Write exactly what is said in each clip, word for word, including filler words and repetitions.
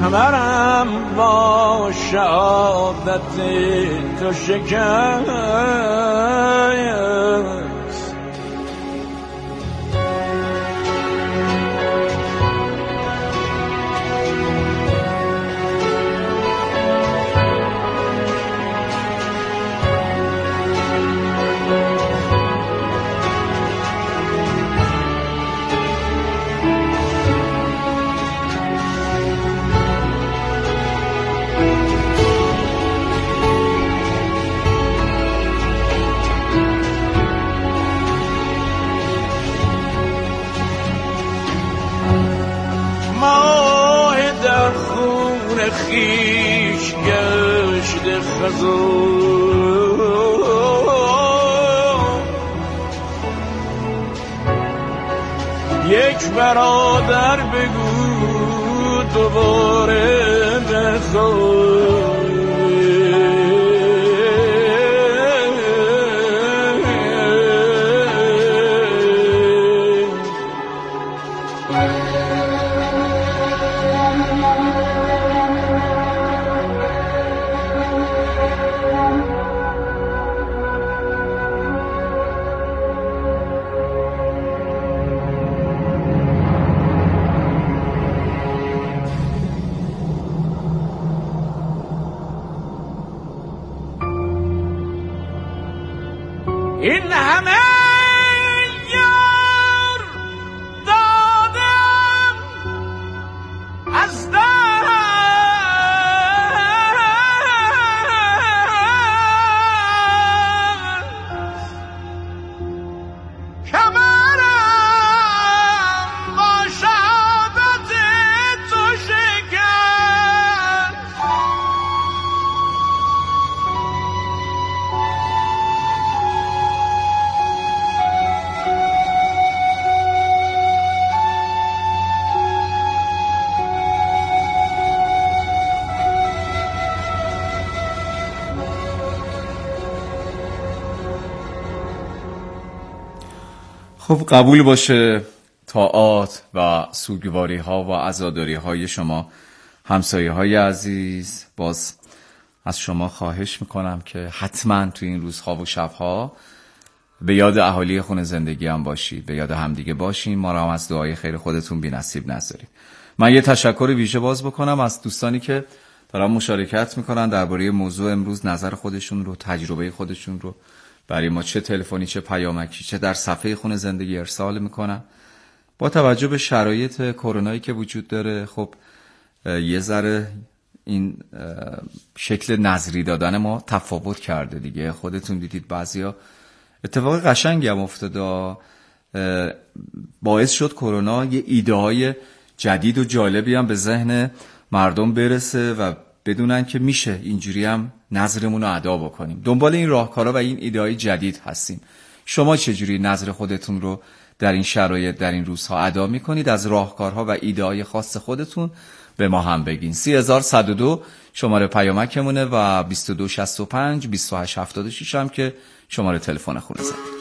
کمرم با شهادت تو شکست. خیش گشت خزون، یک برادر بگو دوباره بخون. این همه یار دادم از دست، کمرم با شهادت تو شکست. خب قبول باشه طاعات و سوگواری ها و عزاداری های شما همسایه های عزیز. باز از شما خواهش میکنم که حتما تو این روزها و شبها به یاد اهالی خونه زندگی هم باشید، به یاد همدیگه باشین. ما رو هم از دعای خیر خودتون بی نصیب نذارید. من یه تشکر ویژه باز بکنم از دوستانی که دارن مشارکت میکنن درباره موضوع امروز، نظر خودشون رو، تجربه خودشون رو برای ما چه تلفنی چه پیامکی چه در صفحه خونه زندگی ارسال میکنن. با توجه به شرایط کرونایی که وجود داره، خب یه ذره این شکل نظری دادن ما تفاوت کرده دیگه. خودتون دیدید بعضیا اتفاق قشنگی هم افتاده، باعث شد کرونا یه ایده های جدید و جالبی هم به ذهن مردم برسه و بدونن که میشه اینجوری هم نظرمون رو ادا بکنیم. دنبال این راهکارها و این ایده های جدید هستیم. شما چجوری نظر خودتون رو در این شرایط در این روزها ادا میکنید؟ از راهکارها و ایده های خاص خودتون به ما هم بگین. سی هزار و صد و دو شماره پیامکمونه و بیست و دو شصت و پنج بیست و هشت هفتاد و شش هم که شماره تلفن خونه زندگی.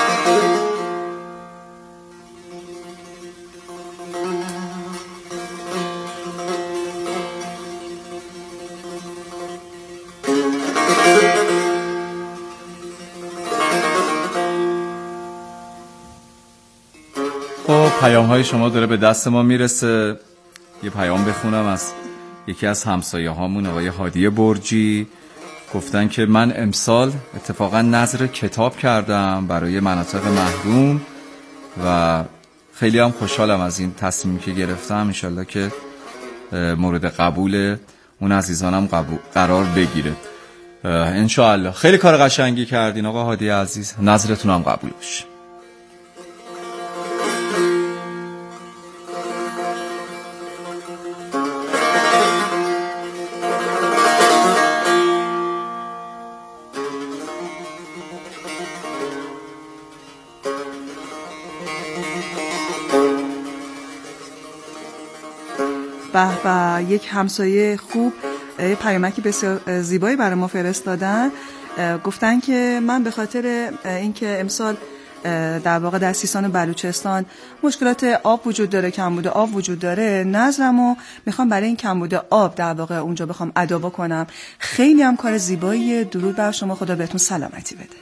پیام های شما داره به دست ما میرسه. یه پیام بخونم از یکی از همسایه هامون، آقای هادی برجی. گفتن که من امسال اتفاقا نظر کتاب کردم برای مناطق محروم و خیلی هم خوشحالم از این تصمیمی که گرفتم. انشالله که مورد قبول اون عزیزانم قبول قرار بگیره انشالله. خیلی کار قشنگی کردین آقا هادی عزیز، نظرتون هم قبول بشه. به به، یک همسایه خوب پیامکی بسیار زیبایی برای ما فرستادن. گفتن که من به خاطر اینکه امسال در واقع در سیستان و بلوچستان مشکلات آب وجود داره، کمبود آب وجود داره. نظرمو میخوام برای این کمبود آب در واقع اونجا بخوام ادا بکنم. خیلی هم کار زیبایی. درود بر شما، خدا بهتون سلامتی بده.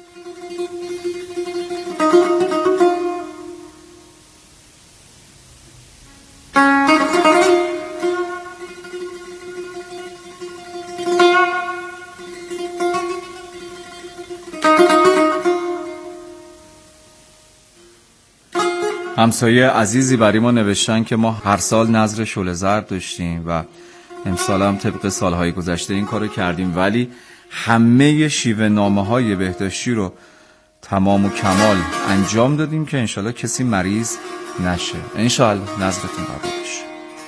همسایه عزیزی برای ما نوشتن که ما هر سال نذر شعله زرد داشتیم و امسال هم طبق سالهای گذشته این کارو کردیم، ولی همه شیوه نامه های بهداشتی رو تمام و کمال انجام دادیم که انشالله کسی مریض نشه. انشالله نذرتون قبول بشه.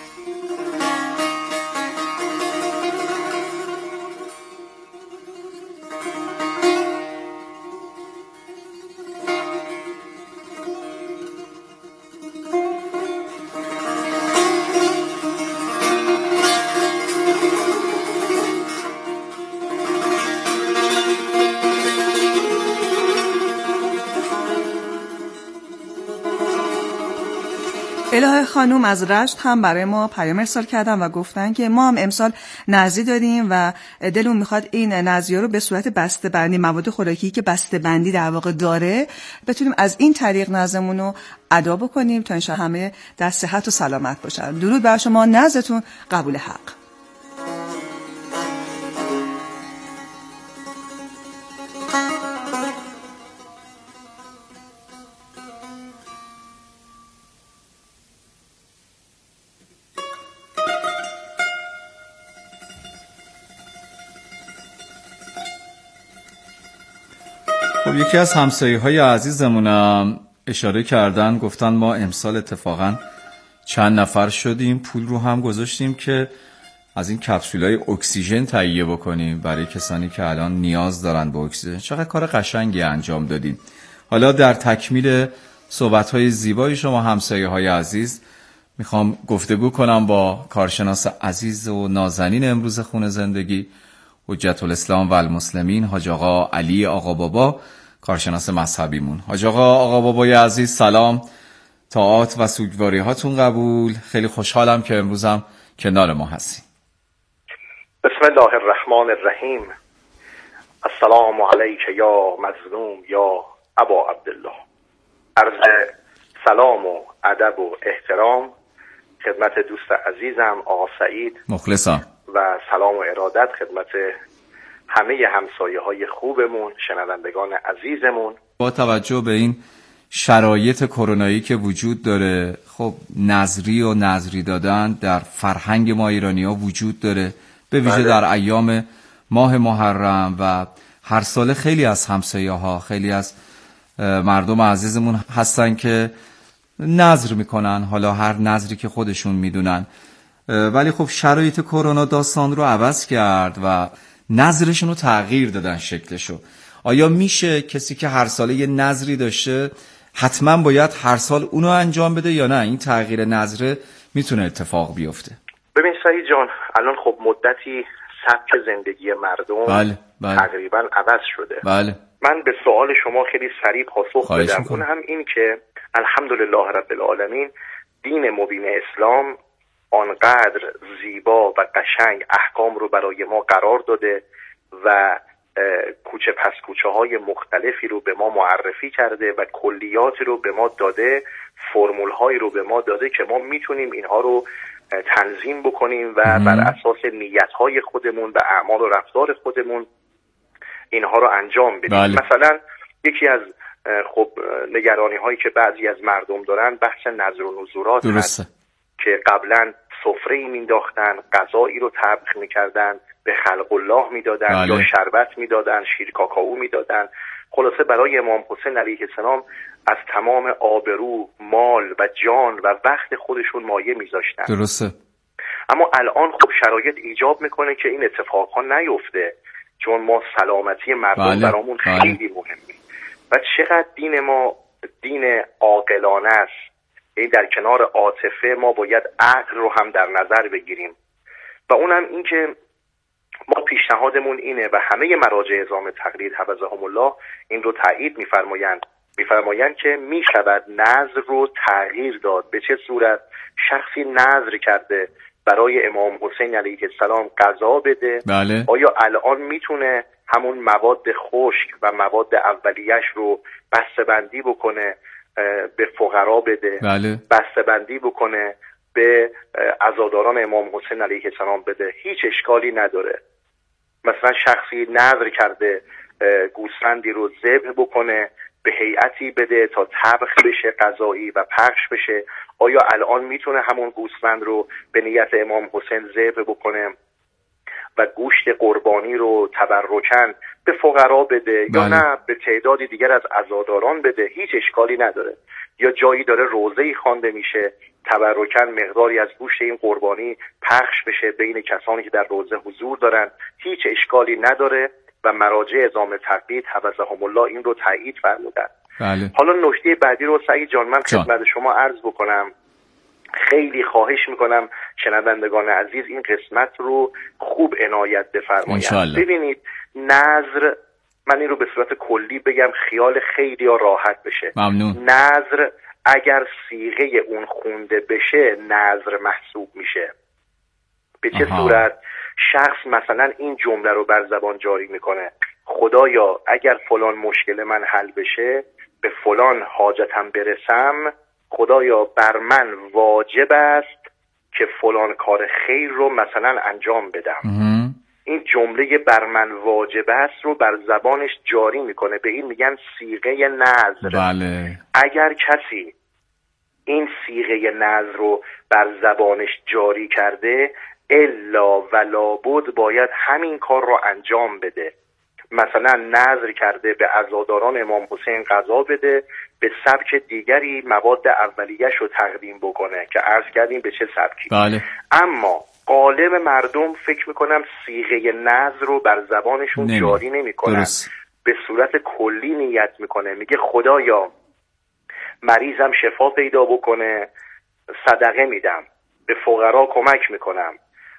الهه خانوم از رشت هم برای ما پیام ارسال کردن و گفتن که ما هم امسال نذری داریم و دلون میخواد این نذری‌ها رو به صورت بسته‌بندی، مواد خوراکی که بسته‌بندی در واقع داره، بتونیم از این طریق نذرمون رو ادا بکنیم تا انشاءالله همه در صحت و سلامت باشن. درود بر شما، نذرتون قبول حق. خب یکی از همسایه‌های عزیزمونم اشاره کردن، گفتن ما امسال اتفاقا چند نفر شدیم، پول رو هم گذاشتیم که از این کپسولای اکسیژن تهیه بکنیم برای کسانی که الان نیاز دارن به اکسیژن. چقدر کار قشنگی انجام دادین. حالا در تکمیل صحبت‌های زیبای شما همسایه‌های عزیز میخوام گفتگو کنم با کارشناس عزیز و نازنین امروز خون زندگی، حجت الاسلام و المسلمین، حاج آقا علی آقا بابا، کارشناس مذهبیمون. حاج آقا آقا بابای عزیز سلام، طاعات و سوگواری هاتون قبول. خیلی خوشحالم که امروزم کنار ما هستیم. بسم الله الرحمن الرحیم. السلام علیک یا مظلوم یا ابا عبدالله. عرض سلام و ادب و احترام خدمت دوست عزیزم آقا سعید مخلصم و سلام و ارادت خدمت همه همسایه های خوبمون، شنوندگان عزیزمون. با توجه به این شرایط کرونایی که وجود داره، خب نذری و نذری دادن در فرهنگ ما ایرانی ها وجود داره، به ویژه در ایام ماه محرم و هر ساله خیلی از همسایه ها، خیلی از مردم عزیزمون هستن که نذر میکنن، حالا هر نذری که خودشون میدونن، ولی خب شرایط کرونا داستان رو عوض کرد و نذرشون رو تغییر دادن شکلشو. آیا میشه کسی که هر ساله یه نذری داشته حتما باید هر سال اونو انجام بده یا نه این تغییر نذر میتونه اتفاق بیفته؟ ببین سعید جان، الان خب مدتی سبک زندگی مردم بله، بله. تقریبا عوض شده. بله. من به سوال شما خیلی سریع پاسخ بدم. میکنم. اون هم این که الحمدلله رب العالمین دین مبین اسلام آنقدر زیبا و قشنگ احکام رو برای ما قرار داده و کوچه پس کوچه های مختلفی رو به ما معرفی کرده و کلیاتی رو به ما داده، فرمول هایی رو به ما داده که ما میتونیم اینها رو تنظیم بکنیم و بر اساس نیت های خودمون و اعمال و رفتار خودمون اینها رو انجام بدیم. بله. مثلا یکی از خب نگرانی هایی که بعضی از مردم دارن بحث نذر و نذورات هست که قبلا سفره مینداختن، غذایی رو طبخ میکردن، به خلق الله میدادن، بله. یا شربت میدادن، شیر کاکائو میدادن. خلاصه برای امام حسین علیه السلام از تمام آبرو، مال و جان و وقت خودشون مایه میذاشتن. درسته. اما الان خب شرایط ایجاب میکنه که این اتفاقها نیفته، چون ما سلامتی مردم بله. برامون خیلی بله. مهمه و چقدر دین ما دین عاقلانه است. این در کنار عاطفه ما باید عقل رو هم در نظر بگیریم و اونم این که ما پیشنهادمون اینه و همه مراجع اعظام تقلید حفظهم الله این رو تایید می‌فرمایند میفرمایند که میشود نظر رو تغییر داد. به چه صورت؟ شخصی نظر کرده برای امام حسین علیه السلام غذا بده، بله. آیا الان میتونه همون مواد خشک و مواد اولیش رو بسته‌بندی بکنه به فقرا بده؟ بله. بسته‌بندی بکنه به عزاداران امام حسین علیه السلام بده؟ هیچ اشکالی نداره. مثلا شخصی نظر کرده گوسفندی رو ذبح بکنه، به هیئتی بده تا طبخ بشه غذایی و پخش بشه. آیا الان میتونه همون گوسفند رو به نیت امام حسین ذبح بکنه و گوشت قربانی رو تبرکاً به فقرا بده؟ بله. یا نه به تعدادی دیگر از عزاداران بده؟ هیچ اشکالی نداره. یا جایی داره روزه‌ای خوانده میشه، تبرکاً مقداری از گوشت این قربانی پخش بشه بین کسانی که در روزه حضور دارن، هیچ اشکالی نداره و مراجع اعظام تقلید حفظهم الله این رو تایید فرمودن. بله. حالا نکته بعدی رو سعید جان من خدمت شما عرض بکنم. خیلی خواهش میکنم شنوندگان عزیز این قسمت رو خوب عنایت بفرمایید. ببینید نظر، من این رو به صورت کلی بگم خیال خیلی ها راحت بشه. ممنون. نظر اگر صیغه اون خونده بشه نظر محسوب میشه. به چه آها. صورت؟ شخص مثلا این جمله رو بر زبان جاری میکنه: خدایا اگر فلان مشکل من حل بشه، به فلان حاجتم برسم، خدایا بر من واجب است که فلان کار خیر رو مثلا انجام بدم. اه. این جمله بر من واجب است رو بر زبانش جاری میکنه، به این میگن صیغه نظر. بله. اگر کسی این صیغه نظر رو بر زبانش جاری کرده، الا و لابد باید همین کار رو انجام بده. مثلا نظر کرده به عزاداران امام حسین غذا بده، به سبک دیگری مواد اولیه‌اش رو تقدیم بکنه که عرض کردیم به چه سبکی. بله. اما غالب مردم فکر میکنم صیغه نظر رو بر زبانشون نمی. جاری نمیکنن، به صورت کلی نیت میکنه، میگه خدایا مریضم شفا پیدا بکنه صدقه میدم، به فقرا کمک میکنم،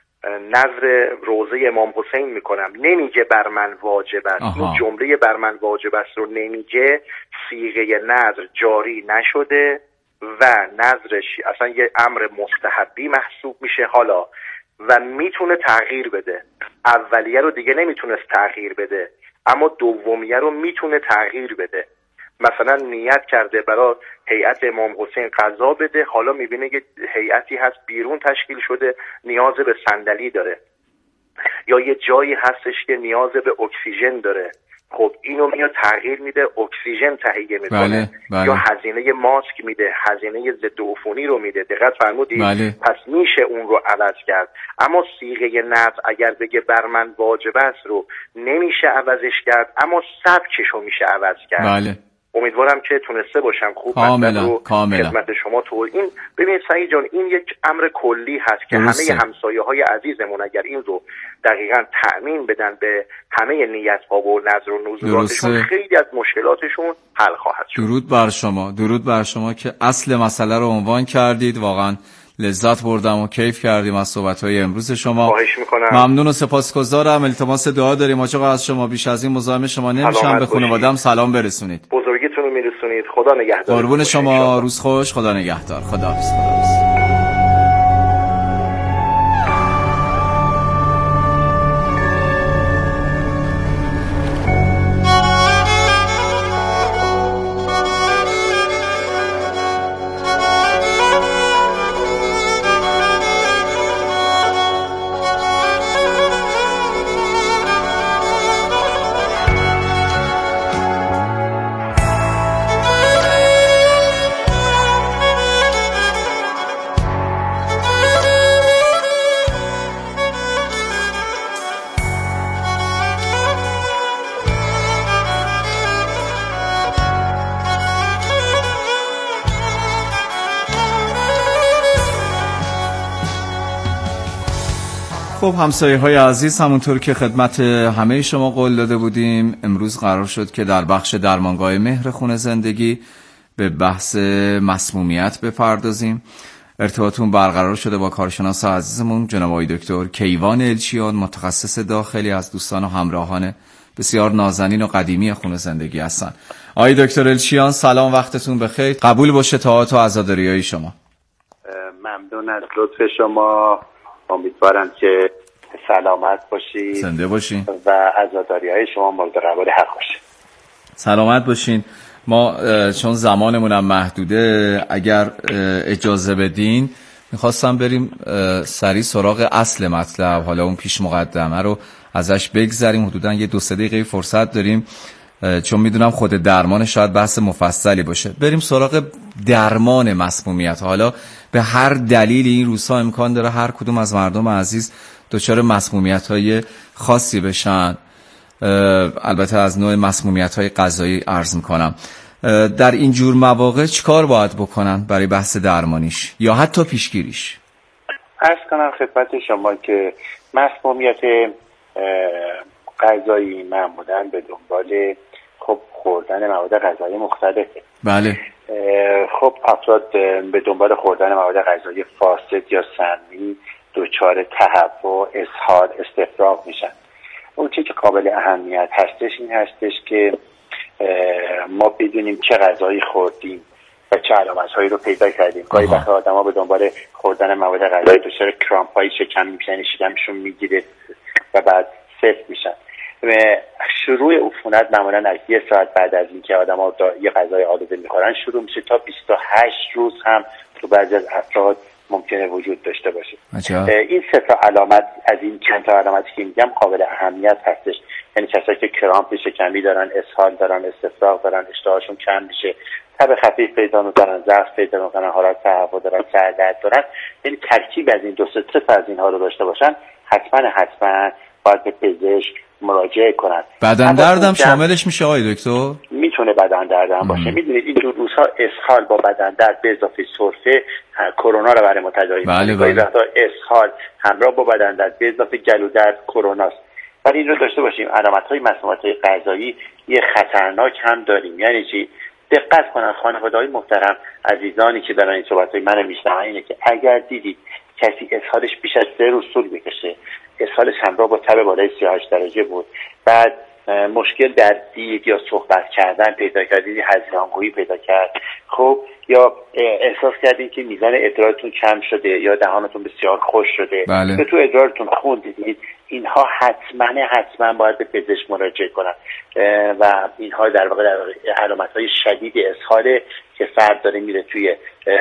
نظر روزه امام حسین میکنم. نمیگه بر من واجب است. آها. این جمله بر من واجب است رو نمیگه، صیغه نظر جاری نشده و نظرش اصلا یه امر مستحبی محسوب میشه. حالا و میتونه تغییر بده. اولیه رو دیگه نمیتونست تغییر بده، اما دومیه رو میتونه تغییر بده. مثلا نیت کرده برای هیئت امام حسین غذا بده، حالا میبینه که هیئتی هست بیرون تشکیل شده نیاز به صندلی داره، یا یه جایی هستش که نیاز به اکسیژن داره. خب اینو میاد تغییر میده، اکسیژن تهیه میکنه. بله، بله. یا هزینه ماسک میده، هزینه ضد عفونی رو میده. دقت فرمودید؟ بله. پس میشه اون رو عوض کرد. اما صیغه نظر اگر بگه بر من واجب است رو نمیشه عوضش کرد، اما سبکش رو میشه عوض کرد. بله. امیدوارم که تونسته باشم خوب کاملا رو کاملا خدمت شما تو این ببینید سعید جان، این یک امر کلی هست که درسته. همه همسایه های عزیزمون اگر این رو دقیقاً تأمین بدن به همه نیت ها و نظر و نذوراتشون، خیلی از مشکلاتشون حل خواهد شد. درود بر شما، درود بر شما که اصل مسئله رو عنوان کردید. واقعاً لذت بردم و کیف کردیم از صحبت‌های امروز شما. خواهش می‌کنم. ممنون و سپاسگزارم. التماس دعا داریم آقا از شما، بیش از این مزاحم شما نمیشم. به خانواده‌ام سلام برسونید. بزرگیتون رو میرسونید. خدا نگهدار. قربون شما، روز خوش، خدا نگهدار. خداحافظ. خداحافظ. خب همسایه های عزیز، همونطور که خدمت همه شما قول داده بودیم، امروز قرار شد که در بخش درمانگاه مهر خون زندگی به بحث مسمومیت بپردازیم. ارتباطون برقرار شده با کارشناس عزیزمون جناب آقای دکتر کیوان الچیان، متخصص داخلی، از دوستان و همراهان بسیار نازنین و قدیمی خونه زندگی هستن. آقای دکتر الچیان سلام، وقتتون بخیر. قبول باشه طاعات و عزاداری‌های شما. ممنون از لطف شما. امیدوارم که سلامت باشید، زنده باشین و عزاداری‌های شما مورد قبول حق باشه. سلامت باشین. ما چون زمانمون هم محدوده، اگر اجازه بدین میخواستم بریم سریع سراغ اصل مطلب. حالا اون پیش مقدمه رو ازش بگذریم، حدودا یه دو سه دقیقه فرصت داریم، چون میدونم خود درمان شاید بحث مفصلی باشه. بریم سراغ درمان مسمومیت. حالا به هر دلیلی این روزها امکان داره هر کدوم از مردم عزیز دچار مسمومیت‌های خاصی بشن، البته از نوع مسمومیت‌های غذایی عرض میکنم. در این جور مواقع چیکار باید بکنن برای بحث درمانیش یا حتی پیشگیریش؟ عرض کنم خدمت شما که مسمومیت غذایی معمولاً به دنبال خب خوردن مواد غذایی مختلفه. بله. خب افراد به دنبال خوردن مواد غذایی فاسد یا سمی دچار تهوع، اسهال، استفراغ میشن. اون چیزی که قابل اهمیت هستش این هستش که ما بدونیم چه غذایی خوردیم و چه علامت‌هایی رو پیدا کردیم. گاهی وقتا آدم‌ها به دنبال خوردن مواد غذایی دچار کرامپ‌های شکم میشن، شکمشون میگیره و بعد سفت میشن. شروع عفونت معمولا از یک ساعت بعد از اینکه آدم‌ها یه غذای آلوده میخورن شروع میشه، تا بیست و هشت روز هم تو بعضی از افراد ممکنه وجود داشته باشه. عجب. این سه تا علامت از این چند تا علامتی که میگم قابل اهمیت هستش. یعنی کسایی که کرامپ شکمی دارن، اسهال دارن، استفراغ دارن، اشتهاشون کم میشه، تب خفیف پیدا میکنن، ضعف پیدا میکنن، حالت تهوع دارن، سردرد دارن، یعنی ترکیب از این دو سه تا از اینها رو داشته باشن، حتما حتما باید به پزشک مراجعه کنن. بدن دردم شاملش میشه آقای دکتر؟ میتونه بدن دردم باشه. میدونید این دو روزها اسهال با بدن درد به اضافه سرفه کرونا رو برای ما تداعی میکنه. بله بله. اسهال همراه با بدن درد به اضافه گلو درد کروناست. ولی این رو داشته باشیم علامت‌های مسمومیت غذایی یه خطرناک هم داریم. یعنی چی؟ دقت کنن خانواده‌های محترم، عزیزانی که دارن این صحبت‌های منو میشنون، اینه که اگر دیدید کسی اسهالش بیش از سه روز طول بکشه، اسهالش همراه با تب بالای سی و هشت درجه بود، بعد مشکل در دید یا صحبت کردن پیدا کردید، هذیانگویی پیدا کرد، خب یا احساس کردید که میزان ادرارتون کم شده یا دهانتون بسیار خشک شده، بله. که تو ادرارتون خون دیدید، اینها حتما حتما باید به پزشک مراجعه کنن و اینها در واقع در علامت‌های شدید اسهاله که فرد داره میره توی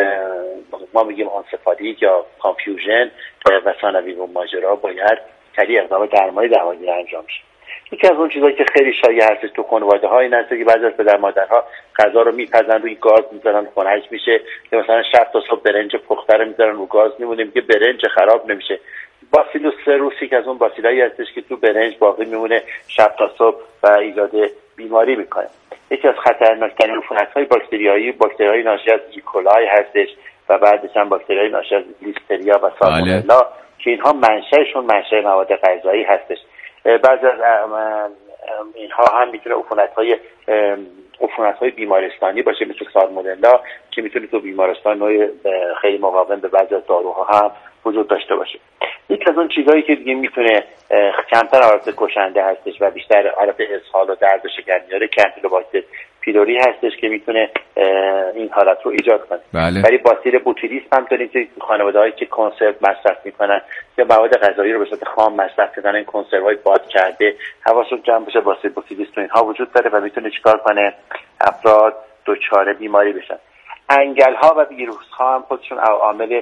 ما میگیم آنسفالیک یا کانفیوژن و ثانوی و ماجرا، باید سریع اقدام درمانی درمانی انجام شه. یکی از اون چیزایی که خیلی شایع هست تو خانواده‌ها این هست که بعضی از پدر مادرها غذا رو میپزن روی گاز میذارن خنک میشه، یا مثلا شب تا صبح برنج پخته رو میذارن رو گاز، میمونه میگه برنج خراب نمیشه. باسیلوس سروسی که از اون باسیلایی هستش که تو برنج باقی میمونه شب تا صبح و ایجاد بیماری میکنه. یکی از خطرناکترین عفونت‌های باکتریایی باکتریای ناشی از ایکولای هستش و بعدش هم باکتریای ناشی از لیستریا و سالمونلا که اینها منشأشون منشأ مواد غذایی هستش. بعضی از اینها هم میتونه عفونت‌های عفونت‌های بیمارستانی باشه، مثل سالمونلا که میتونه تو بیمارستان نوع خیلی مقاوم به بعضی از داروها هم وجود داشته باشه. یکی از اون چیزهایی که دیگه میتونه کمتر حالت کشنده هستش و بیشتر حالت اسهال و درد و شکر میاره، کمپیلوباکتر پیلوری هستش که میتونه این حالت رو ایجاد کنه. بله. ولی باسیل بوتولیسم هم داریم که خانواده‌هایی که کنسرو مصرف میکنن یا مواد غذایی رو به صورت خام مصرف کردن، این کنسروهای باد کرده، حواسشون جمع بشه، باسیل بوتولیسم تو اینها وجود داره و میتونه چیکار کنه؟ افراد دچار بیماری بشن. انگل ها و ویروس ها هم خودشون عامل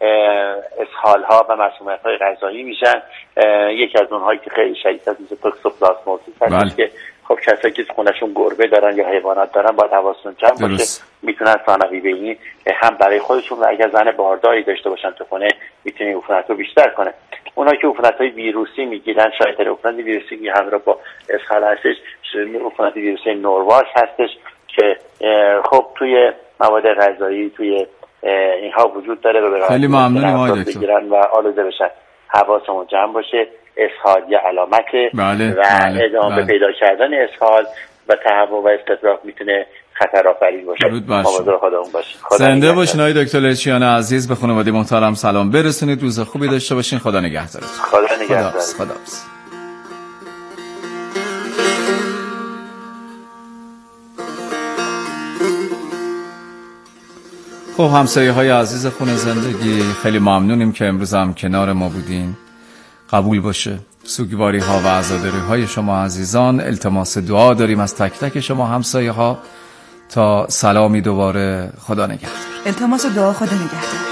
اسهال ها و مسمومیت های غذایی میشن. یکی از اونهایی که خیلی شدید هست مثل توکسوپلازموزیس هست که خب کسایی که خونشون گربه دارن یا حیوانات دارن باید حواسشون جمع باشه، میتونن ثانوی بینی هم برای خودشون و اگر زن بارداری داشته باشن تو خونه میتونه عفونت رو بیشتر کنه. اونها که عفونت های ویروسی میگیرن، شایع‌تر عفونت ویروسی که همراه با اسهال هستش، عفونت ویروسی نورواش هستش که خب توی مواد غذایی توی اینها وجود داره و به خیلی ممنونم آقای دکتر بگیرن و آلوده بشن. حواسمون جمع باشه، اسهال یه علامته بله، و بله، ادامه بله. پیدا کردن اسهال و تهوع و استفراغ میتونه خطر آفرین باشه. مواظب خودمون باشید. زنده باشین آقای دکتر الچیان عزیز، به خانواده محترم سلام برسونید، روز خوبی داشته باشین. خدا نگهدارتون. خدا نگهدار. خدا خب همسایه های عزیز خون زندگی، خیلی ممنونیم که امروز هم کنار ما بودین. قبول باشه سوگواری ها و عزاداری های شما عزیزان. التماس دعا داریم از تک تک شما همسایه ها. تا سلامی دوباره، خدا نگهدار. التماس دعا، خدا نگهدار.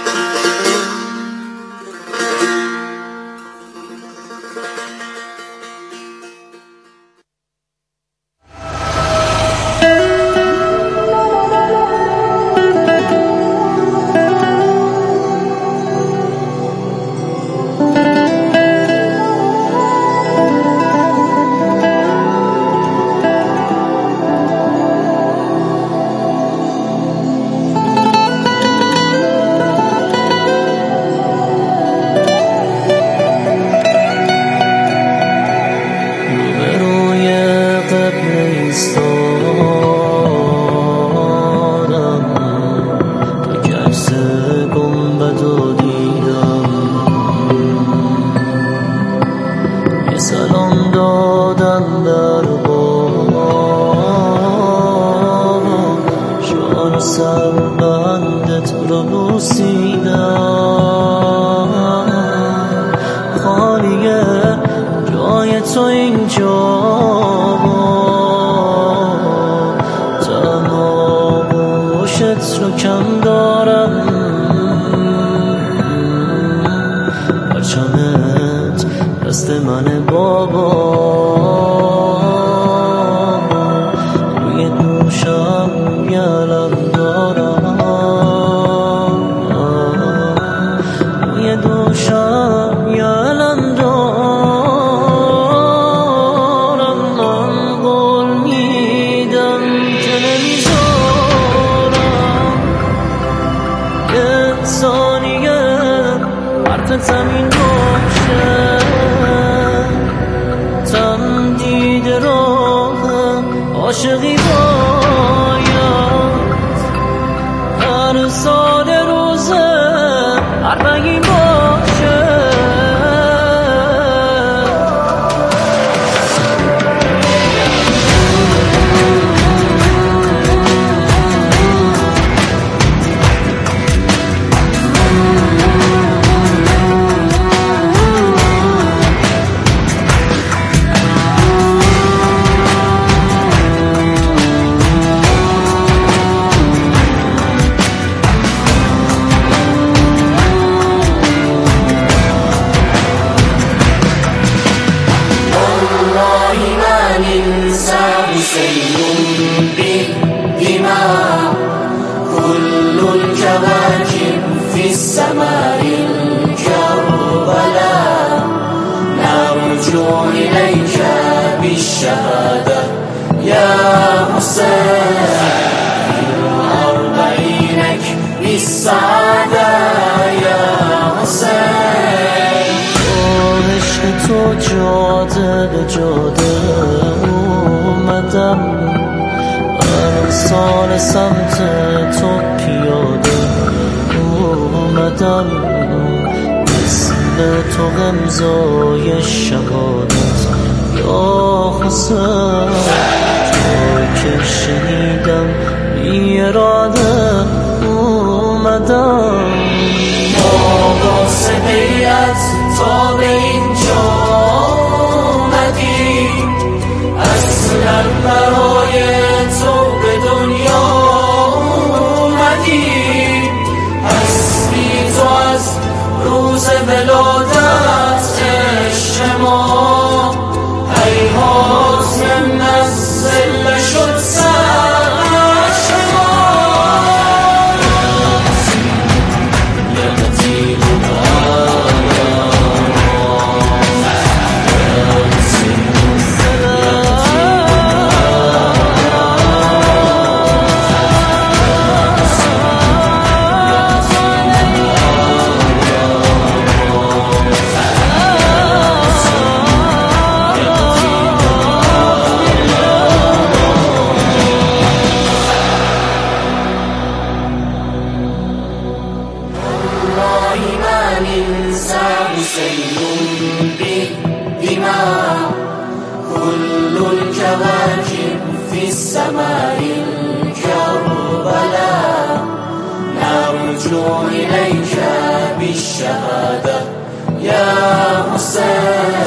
السماء الكربلاء نار إليك بالشهادة يا حسين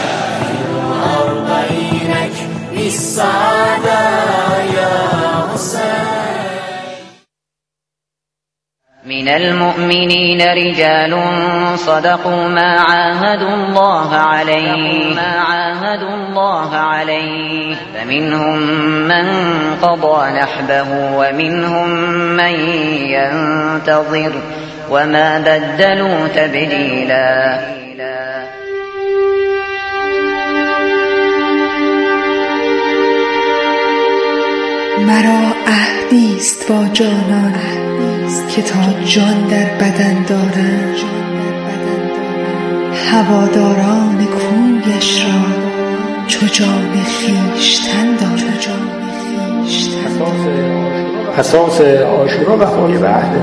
أربعينك بالسعادة يا حسين. من المؤمنين رجال صدقوا ما عاهدوا الله عليه ما عاهدوا الله عليه فمنهم من قضى نحبه ومنهم من ينتظر وما بدلوا تبديلا. مرا عهدی است با جانان که تا جان در بدن دارم هواداران کویش را چو جان خویشتن دارم. اساس عاشورا وفای به عهد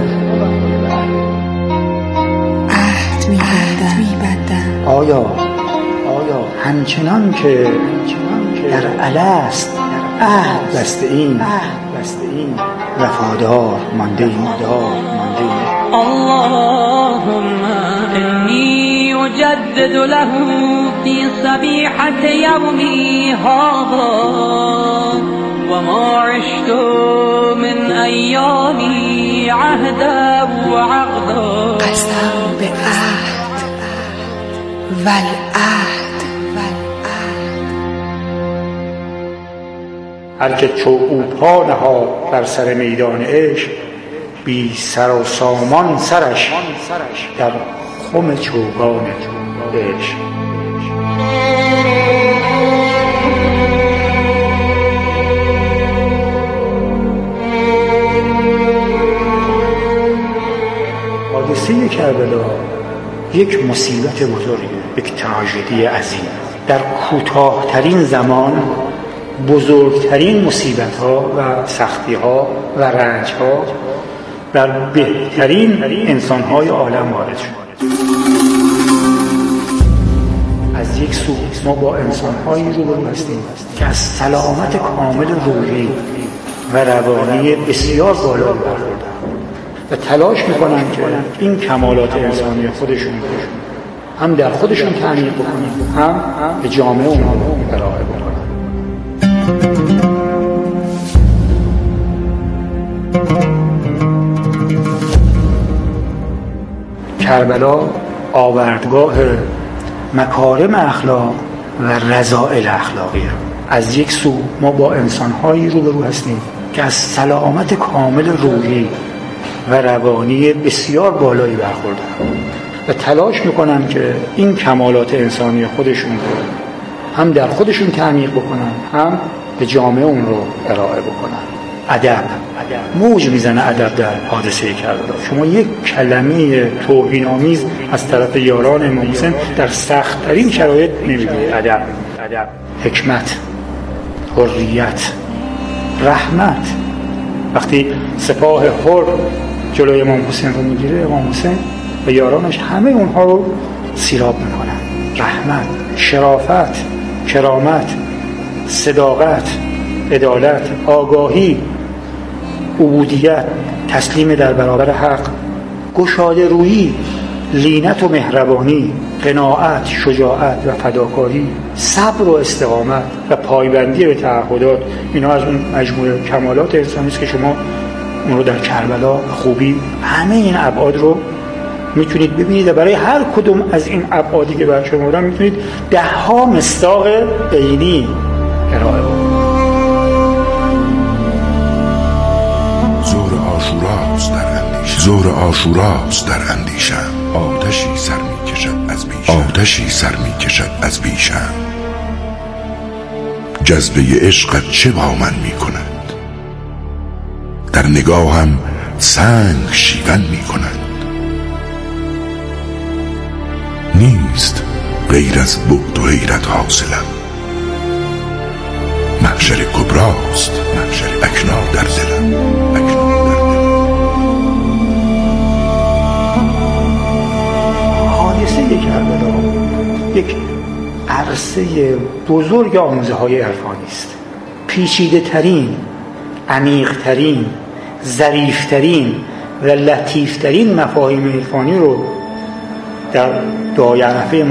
عهد می‌بندم. آیا آیا همچنان که در الست عهد بسته این وفادار مانده ایم. اللهم إني أجدد له في صبيحة يومي هذا وما عشت من أيامي عهدا وعقدا. قسم به عهد والعهد. هر که چوپا نهاد بر سر میدان عشق بی سر و سامان سرش در خم چوگان عشق. حادثه کربلا یک مصیبت بزرگه، یک تراژدی عظیم. در کوتاه‌ترین زمان بزرگترین مصیبت‌ها و سختی‌ها و رنج‌ها در بهترین انسان‌های عالم وارد شد. از یک سو ما با انسان‌هایی روبرو هستیم که از سلامت کامل روحی و روانی بسیار بالا برخوردن و تلاش می‌کنن که این کمالات انسانی خودشون هم در خودشون تعمیق بکنن، هم به جامعه اونها ارائه بکنن. کربلا آوردگاه مکارم اخلاق و رذائل اخلاقیه. از یک سو ما با انسان‌هایی روبرو هستیم که از سلامت کامل روحی و روانی بسیار بالایی برخوردن و تلاش میکنن که این کمالات انسانی خودشون رو هم در خودشون تعمیق بکنن، هم به جامعه اون رو ارائه بکنن. ادب موج میزنه ادب در حادثه کربلا. شما یک کلمه توهین‌آمیز از طرف یاران امام حسین در سخت‌ترین شرایط نمی‌بینید. ادب، حکمت، حریت، رحمت. وقتی سپاه حر جلوی امام حسین رو میگیره، امام حسین و یارانش همه اونها رو سیراب میکنن. رحمت، شرافت، کرامت، صداقت، عدالت، آگاهی، عبودیت، تسلیم در برابر حق، گشاده رویی، لینت و مهربانی، قناعت، شجاعت و فداکاری، صبر و استقامت و پایبندی به تعهدات. اینا از اون مجموعه کمالات انسانی است که شما اون رو در کربلا خوبی همه این ابعاد رو میتونید ببینید و برای هر کدوم از این ابعادی که بر شما دارم میتونید ده ها مصداق عینی ارائه بدید. زور عاشوراست در اندیشم زور عاشوراست در اندیشم آتشی سر می کشد از بیشم آتشی سر می کشد از بیشم جذبه عشقت چه با من می کند در نگاهم سنگ شیون می کند نیست غیر از بعد و حیرت حاصلم محشر کبراست محشر اکنون در دلم اکنون حادثه کربلا یک عرصه بزرگ آموزه های عرفانی است. پیچیده ترین، عمیق ترین، ظریف ترین و لطیفترین مفاهیم عرفانی رو در دعای عرفه